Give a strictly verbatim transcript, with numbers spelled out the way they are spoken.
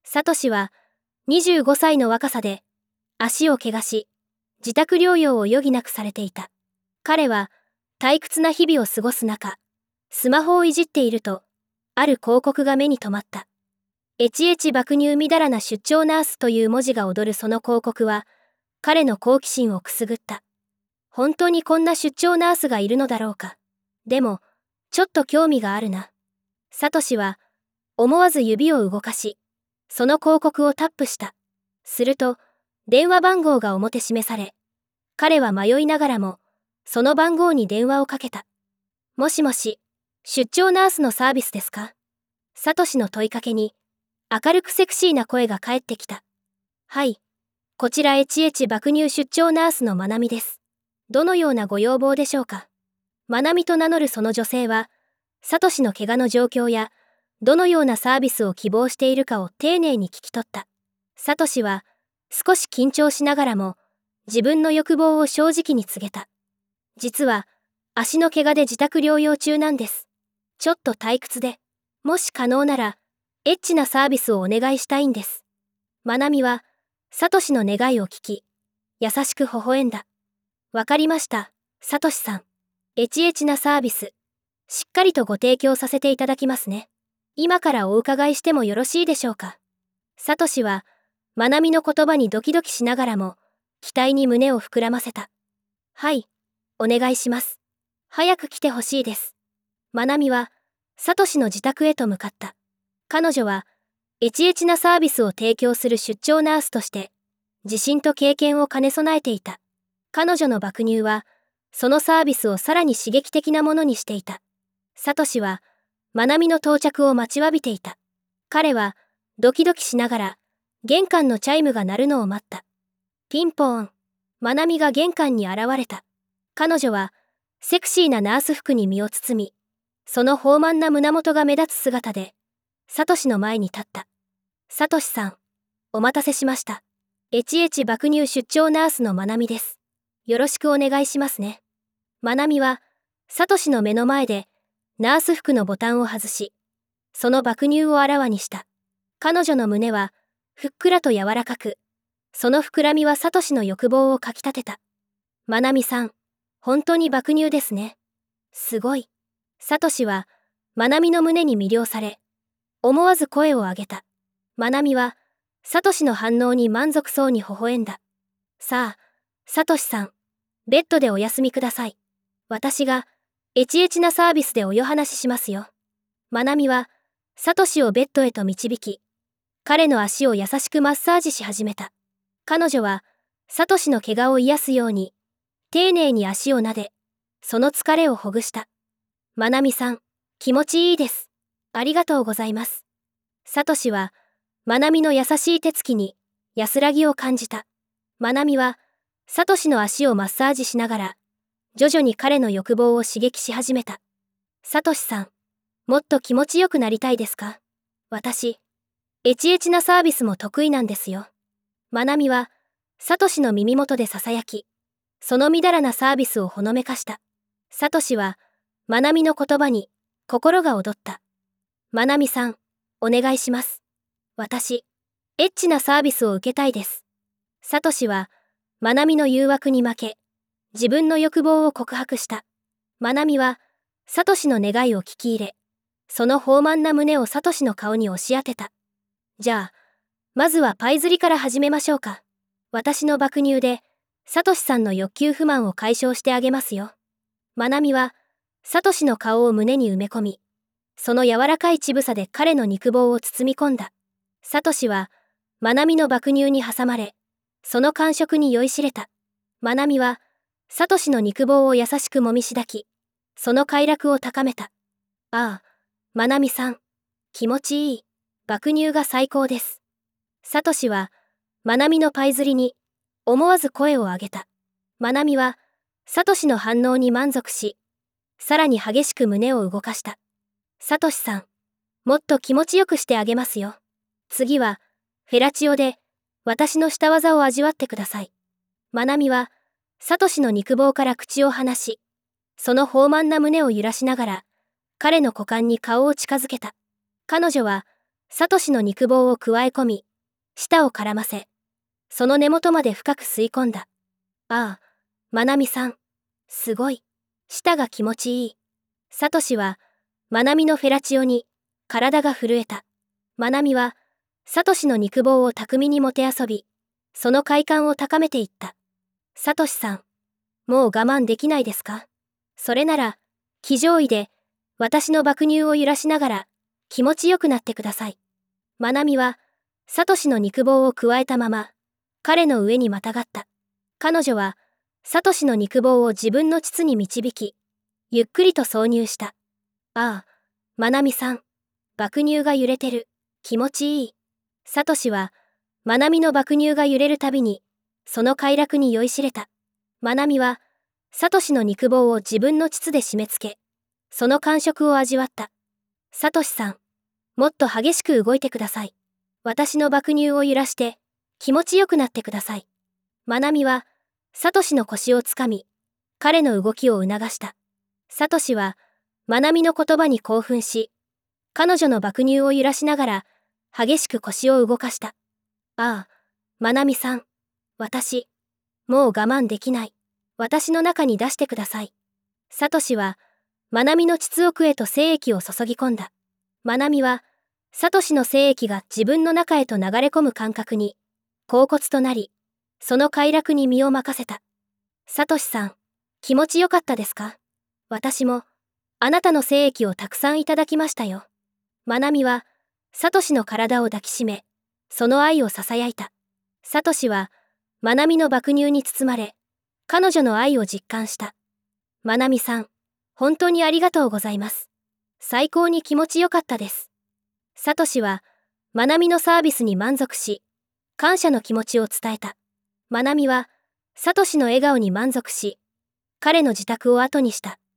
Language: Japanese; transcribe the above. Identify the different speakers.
Speaker 1: サトシはにじゅうごさいの若さで足を怪我し、自宅療養を余儀なくされていた。彼は退屈な日々を過ごす中、スマホをいじっていると、ある広告が目に留まった。エチエチ爆乳みだらな出張ナースという文字が躍るその広告は、彼の好奇心をくすぐった。本当にこんな出張ナースがいるのだろうか。でも、ちょっと興味があるな。サトシは、思わず指を動かし、その広告をタップした。すると、電話番号が表示され、彼は迷いながらも、その番号に電話をかけた。もしもし、出張ナースのサービスですか？サトシの問いかけに、明るくセクシーな声が返ってきた。はい。こちらエチエチ爆乳出張ナースのまなみです。どのようなご要望でしょうか？まなみと名乗るその女性は、サトシの怪我の状況や、どのようなサービスを希望しているかを丁寧に聞き取った。サトシは、少し緊張しながらも、自分の欲望を正直に告げた。実は、足の怪我で自宅療養中なんです。ちょっと退屈で、もし可能なら、エッチなサービスをお願いしたいんです。まなみは、サトシの願いを聞き、優しく微笑んだ。わかりました、サトシさん。エチエチなサービス、しっかりとご提供させていただきますね。今からお伺いしてもよろしいでしょうか。サトシは、まなみの言葉にドキドキしながらも、期待に胸を膨らませた。はい、お願いします。早く来てほしいです。まなみは、サトシの自宅へと向かった。彼女は、エチエチなサービスを提供する出張ナースとして、自信と経験を兼ね備えていた。彼女の爆乳は、そのサービスをさらに刺激的なものにしていた。サトシは、まなみの到着を待ちわびていた。彼は、ドキドキしながら、玄関のチャイムが鳴るのを待った。ピンポーン。まなみが玄関に現れた。彼女は、セクシーなナース服に身を包み、その豊満な胸元が目立つ姿で、サトシの前に立った。サトシさん、お待たせしました。エチエチ爆乳出張ナースのまなみです。よろしくお願いしますね。まなみは、サトシの目の前で、ナース服のボタンを外し、その爆乳をあらわにした。彼女の胸は、ふっくらと柔らかく、その膨らみはサトシの欲望をかき立てた。まなみさん、本当に爆乳ですね。すごい。サトシは、まなみの胸に魅了され、思わず声を上げた。まなみは、サトシの反応に満足そうに微笑んだ。さあ、サトシさん、ベッドでお休みください。私が、エチエチなサービスでおよ話ししますよ。まなみは、サトシをベッドへと導き、彼の足を優しくマッサージし始めた。彼女は、サトシの怪我を癒すように、丁寧に足を撫で、その疲れをほぐした。まなみさん、気持ちいいです。ありがとうございます。サトシは、まなみの優しい手つきに、安らぎを感じた。まなみは、サトシの足をマッサージしながら、徐々に彼の欲望を刺激し始めた。サトシさん、もっと気持ちよくなりたいですか？私、エチエチなサービスも得意なんですよ。まなみは、サトシの耳元で囁き、そのみだらなサービスをほのめかした。サトシは、まなみの言葉に、心が躍った。まなみさん、お願いします。私、エッチなサービスを受けたいです。サトシは、まなみの誘惑に負け、自分の欲望を告白した。まなみは、サトシの願いを聞き入れ、その豊満な胸をサトシの顔に押し当てた。じゃあ、まずはパイ釣りから始めましょうか。私の爆乳で、サトシさんの欲求不満を解消してあげますよ。まなみは、サトシの顔を胸に埋め込み、その柔らかい乳房で彼の肉棒を包み込んだ。サトシは、まなみの爆乳に挟まれ、その感触に酔いしれた。まなみは、サトシの肉棒を優しくもみしだき、その快楽を高めた。ああ、まなみさん、気持ちいい、爆乳が最高です。サトシは、まなみのパイ釣りに、思わず声を上げた。まなみは、サトシの反応に満足し、さらに激しく胸を動かした。サトシさん、もっと気持ちよくしてあげますよ。次は、フェラチオで、私の舌技を味わってください。まなみは、サトシの肉棒から口を離し、その豊満な胸を揺らしながら、彼の股間に顔を近づけた。彼女は、 サトシの肉棒をくわえ込み、舌を絡ませ、その根元まで深く吸い込んだ。ああ、まなみさん。すごい。舌が気持ちいい。サトシは、まなみのフェラチオに、体が震えた。まなみは、サトシの肉棒を巧みにもてあそび、その快感を高めていった。サトシさん、もう我慢できないですか？それなら、騎乗位で、私の爆乳を揺らしながら、気持ちよくなってください。まなみは、サトシの肉棒をくわえたまま、彼の上にまたがった。彼女は、サトシの肉棒を自分の膣に導き、ゆっくりと挿入した。ああ、まなみさん。爆乳が揺れてる。気持ちいい。サトシは、まなみの爆乳が揺れるたびに、その快楽に酔いしれた。まなみは、サトシの肉棒を自分の膣で締め付け、その感触を味わった。サトシさん、もっと激しく動いてください。私の爆乳を揺らして、気持ちよくなってください。まなみは、サトシの腰をつかみ、彼の動きを促した。サトシは、まなみの言葉に興奮し、彼女の爆乳を揺らしながら、激しく腰を動かした。ああ、まなみさん。私、もう我慢できない。私の中に出してください。サトシは、まなみの膣奥へと精液を注ぎ込んだ。まなみは、サトシの精液が自分の中へと流れ込む感覚に、恍惚となり、その快楽に身を任せた。サトシさん、気持ちよかったですか？私も、あなたの精液をたくさんいただきましたよ。まなみは、サトシの体を抱きしめ、その愛を囁いた。サトシは、まなみの爆乳に包まれ、彼女の愛を実感した。まなみさん、本当にありがとうございます。最高に気持ちよかったです。サトシは、まなみのサービスに満足し、感謝の気持ちを伝えた。まなみは、サトシの笑顔に満足し、彼の自宅を後にした。